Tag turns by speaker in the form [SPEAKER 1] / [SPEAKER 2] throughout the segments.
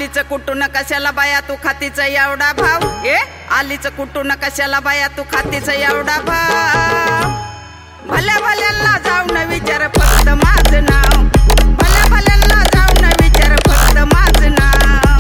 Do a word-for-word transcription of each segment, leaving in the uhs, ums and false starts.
[SPEAKER 1] आलीच कुठून कशाला बाया तू खातीच एवढा भाव ए आलीच कुठून कशाला बाया तू खातीच एवढा भाव भल्या भल्यांना जाऊन विचार फक्त माझं नाव भल्या भल्यांना जाऊन विचार फक्त माझं नाव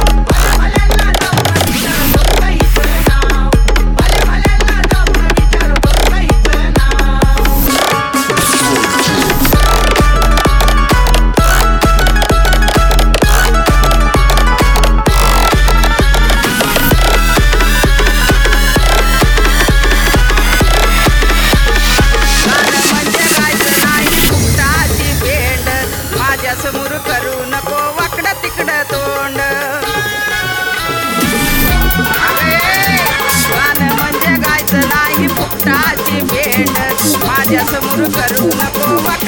[SPEAKER 1] समोर करू नको वाकडं तिकडं तोंड गाणं म्हणजे गायचं नाही फुकटाची भेंड माझ्या समोर करू नको वाकडं